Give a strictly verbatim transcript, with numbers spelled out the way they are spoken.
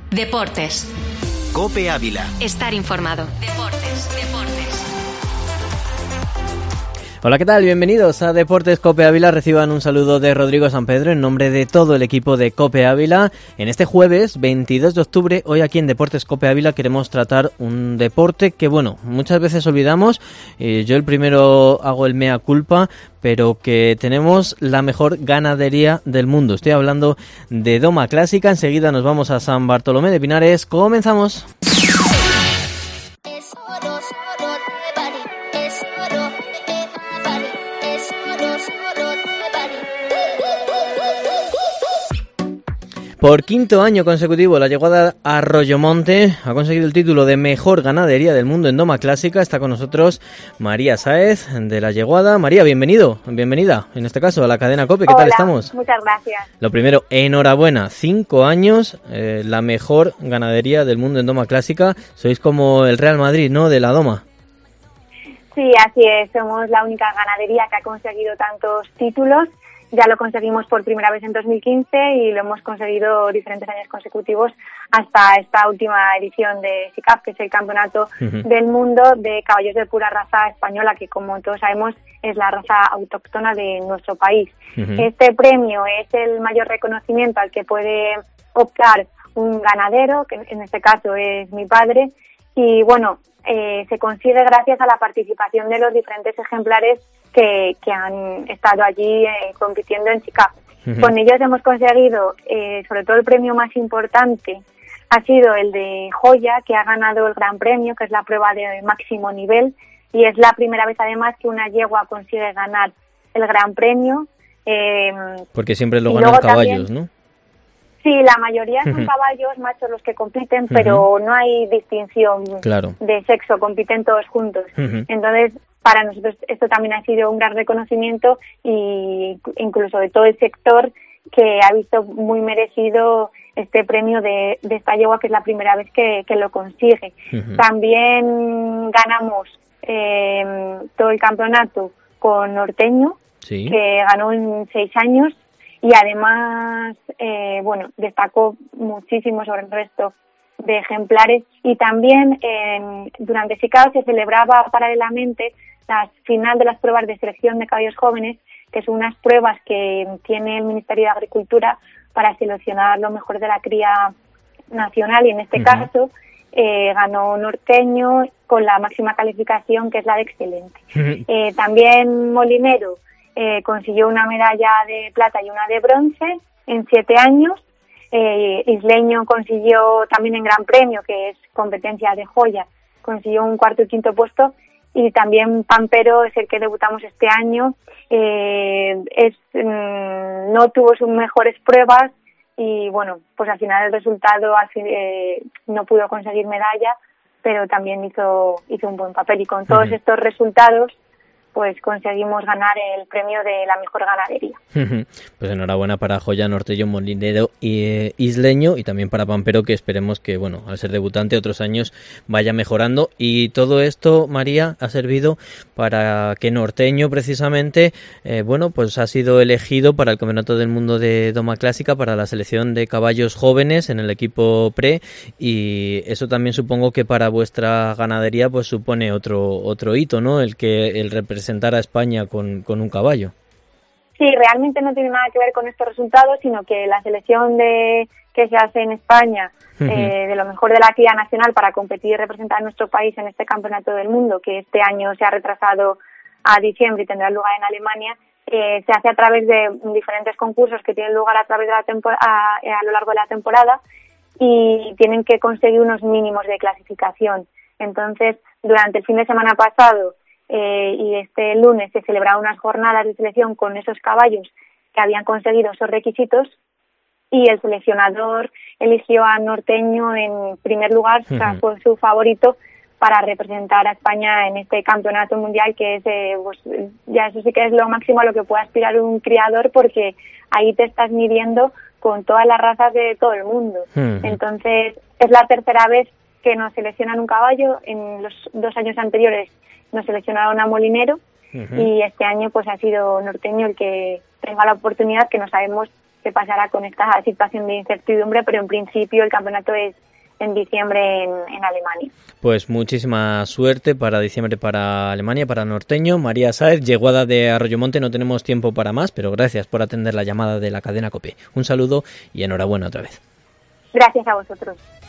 Deportes. COPE Ávila. Estar informado. Deportes, deportes. Hola, ¿qué tal? Bienvenidos a Deportes COPE Ávila. Reciban un saludo de Rodrigo Sampedro en nombre de todo el equipo de COPE Ávila. En este jueves, veintidós de octubre, hoy aquí en Deportes COPE Ávila queremos tratar un deporte que, bueno, muchas veces olvidamos. Eh, yo el primero hago el mea culpa, pero que tenemos la mejor ganadería del mundo. Estoy hablando de doma clásica. Enseguida nos vamos a San Bartolomé de Pinares. ¡Comenzamos! Por quinto año consecutivo, la Yeguada Arroyomonte ha conseguido el título de mejor ganadería del mundo en doma clásica. Está con nosotros María Sáez, de la Yeguada. María, bienvenido, bienvenida, en este caso, a la cadena COPE. ¿Qué Hola, tal estamos? Muchas gracias. Lo primero, enhorabuena. Cinco años, eh, la mejor ganadería del mundo en doma clásica. Sois como el Real Madrid, ¿no?, de la doma. Sí, así es. Somos la única ganadería que ha conseguido tantos títulos. Ya lo conseguimos por primera vez en dos mil quince y lo hemos conseguido diferentes años consecutivos hasta esta última edición de S I C A P, que es el Campeonato uh-huh. del Mundo de Caballos de pura raza española, que como todos sabemos es la raza autóctona de nuestro país. Uh-huh. Este premio es el mayor reconocimiento al que puede optar un ganadero, que en este caso es mi padre, y bueno, eh, se consigue gracias a la participación de los diferentes ejemplares Que, que han estado allí eh, compitiendo en S I C A P. Uh-huh. Con ellos hemos conseguido, eh, sobre todo el premio más importante, ha sido el de Joya, que ha ganado el Gran Premio, que es la prueba de máximo nivel, y es la primera vez además que una yegua consigue ganar el Gran Premio. Eh, Porque siempre lo ganan caballos, también, ¿no? Sí, la mayoría son uh-huh. caballos machos los que compiten, uh-huh. pero no hay distinción claro. de sexo, compiten todos juntos. Uh-huh. Entonces, para nosotros esto también ha sido un gran reconocimiento y incluso de todo el sector que ha visto muy merecido este premio de, de esta yegua, que es la primera vez que, que lo consigue. Uh-huh. También ganamos eh, todo el campeonato con Norteño, sí. que ganó en seis años y además, eh, bueno, destacó muchísimo sobre el resto de ejemplares. Y también eh, durante S I C A P se celebraba paralelamente la final de las pruebas de selección de caballos jóvenes, que son unas pruebas que tiene el Ministerio de Agricultura para seleccionar lo mejor de la cría nacional, y en este uh-huh. caso eh, ganó Norteño con la máxima calificación, que es la de excelente. Uh-huh. Eh, también Molinero eh, consiguió una medalla de plata y una de bronce en siete años. Eh, Isleño consiguió también en Gran Premio, que es competencia de joya, consiguió un cuarto y quinto puesto. Y también Pampero es el que debutamos este año. Eh, es mmm, no tuvo sus mejores pruebas y bueno, pues al final el resultado eh, no pudo conseguir medalla, pero también hizo hizo un buen papel, y con todos uh-huh. estos resultados pues conseguimos ganar el premio de la mejor ganadería. Pues enhorabuena para Joya, Norteño, Molinero y eh, Isleño, y también para Pampero, que esperemos que, bueno, al ser debutante otros años vaya mejorando. Y todo esto, María, ha servido para que Norteño, precisamente, eh, bueno, pues ha sido elegido para el Campeonato del Mundo de Doma Clásica, para la selección de caballos jóvenes en el equipo pre, y eso también supongo que para vuestra ganadería pues supone otro otro hito, ¿no? El que el representante a España con, con un caballo. Sí, realmente no tiene nada que ver con estos resultados, sino que la selección de que se hace en España uh-huh. eh, de lo mejor de la cría nacional para competir y representar a nuestro país en este Campeonato del Mundo, que este año se ha retrasado a diciembre y tendrá lugar en Alemania, eh, se hace a través de diferentes concursos que tienen lugar a través de la tempor- a, a lo largo de la temporada, y tienen que conseguir unos mínimos de clasificación. Entonces, durante el fin de semana pasado Eh, y este lunes se celebraron unas jornadas de selección con esos caballos que habían conseguido esos requisitos, y el seleccionador eligió a Norteño en primer lugar, uh-huh. o sea, fue su favorito para representar a España en este campeonato mundial, que es eh, pues, ya eso sí que es lo máximo a lo que puede aspirar un criador, porque ahí te estás midiendo con todas las razas de todo el mundo. Uh-huh. Entonces es la tercera vez que nos seleccionan un caballo. En los dos años anteriores nos seleccionaron a Molinero uh-huh. y este año pues ha sido Norteño el que tenga la oportunidad, que no sabemos qué pasará con esta situación de incertidumbre, pero en principio el campeonato es en diciembre en, en Alemania. Pues muchísima suerte para diciembre para Alemania, para Norteño. María Sáez, yeguada de Arroyomonte, no tenemos tiempo para más, pero gracias por atender la llamada de la cadena COPE. Un saludo y enhorabuena otra vez. Gracias a vosotros.